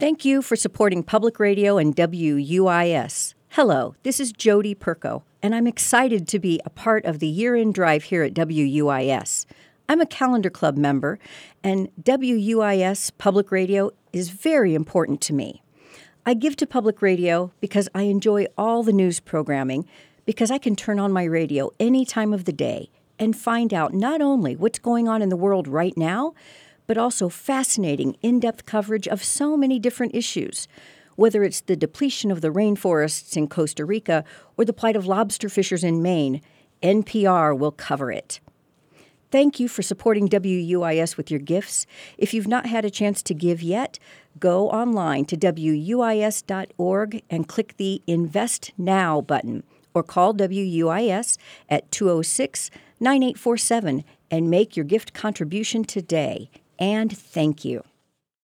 Thank you for supporting Public Radio and WUIS. Hello, this is Jody Perko, and I'm excited to be a part of the year-end drive here at WUIS. I'm a Calendar Club member, and WUIS Public Radio is very important to me. I give to Public Radio because I enjoy all the news programming, because I can turn on my radio any time of the day and find out not only what's going on in the world right now, but also fascinating, in-depth coverage of so many different issues. Whether it's the depletion of the rainforests in Costa Rica or the plight of lobster fishers in Maine, NPR will cover it. Thank you for supporting WUIS with your gifts. If you've not had a chance to give yet, go online to WUIS.org and click the Invest Now button, or call WUIS at 206-9847 and make your gift contribution today. And thank you.